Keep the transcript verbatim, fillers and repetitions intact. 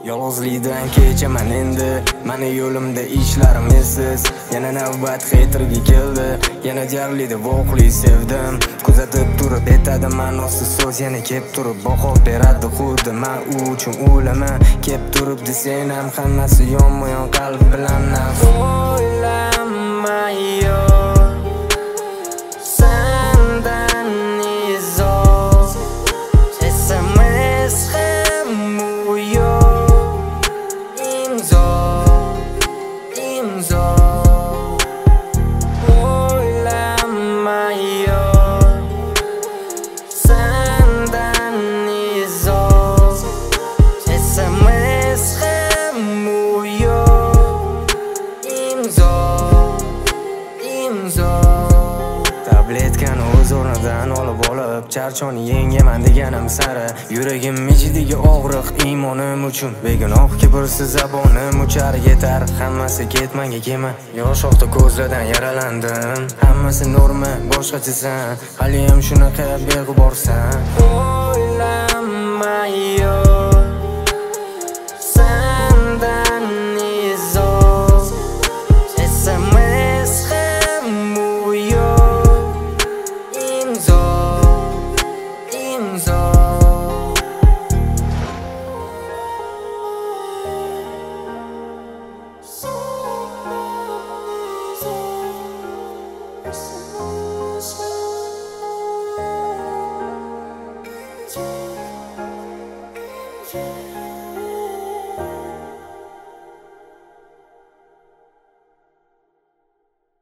Yolg'izlikdan kechaman endi, mani yo'limda ishlarim esiz. Yana navbat haterga keldi, yana jarlida voqli sevdim. Kuzatib turib aytadi ma'nosiz so'z, yana kep turib baho beradi xuddi men uchun o'lama. Kep turib desang ham hammasi yonma-yon qalb bilan naf. O'ylamayo sendan izo S M S ham uyo imzo imzo. O'ylamayo sendan izo S M S ham uyo imzo imzo. Tabletkani o'z o'rnidan olib olib, charchoni yengaman deganim sari yuragim ichidagi og'riq iymonim uchun begunohga bursi zabonim uchar yetar. Hammasi ketmanga kema, yosh oqdi ko'zlardan yaralandim. Hammasi norma, boshqachasan, haliyam shunaqa beg'uborsan. O'ylamayo sendan izo S M S ham uyo imzo imzo. Yeah.